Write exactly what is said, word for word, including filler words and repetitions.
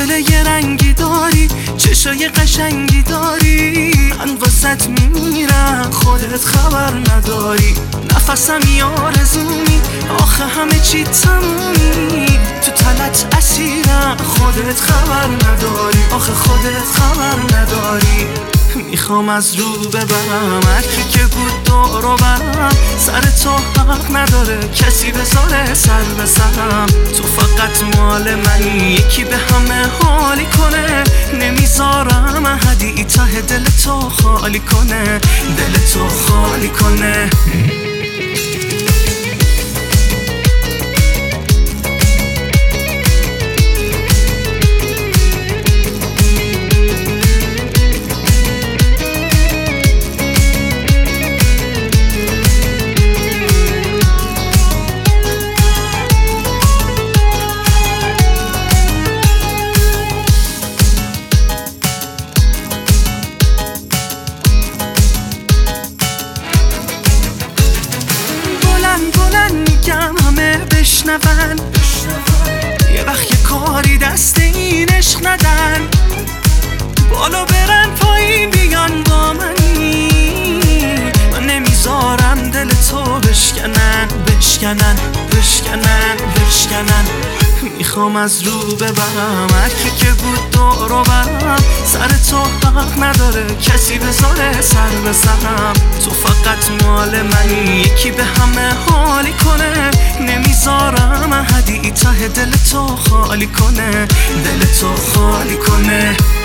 دل یه رنگی داری، چشای قشنگی داری، من واسط میمیرم خودت خبر نداری. نفسم آرزومی، آخه همه چی تمومی، تو تنت اسیرم خودت خبر نداری، آخه خودت خبر نداری. میخوام از رو ببرم هرکی که بود دور و برم، سر تو حق نداره کسی بذاره سر به سرم. تو فقط مال منی، یکی به همه حالی کنه، نمیذارم احدی ته دل تو خالی کنه، دل تو خالی کنه. بلند میگم همه بشنون، یه وقت یه کاری دست این عشق ندن، بالا برن پایین بیان با منی، من نمیذارم دل تو بشکنن بشکنن بشکنن بشکنن. میخوام از رو ببرم هرکی که بود دور و برم، سر تو حق نداره کسی بذاره سر به سرم. تو فقط مال منی، یکی به همه حالی کنه، نمیذارم احدی ته دل تو خالی کنه، دل تو خالی کنه.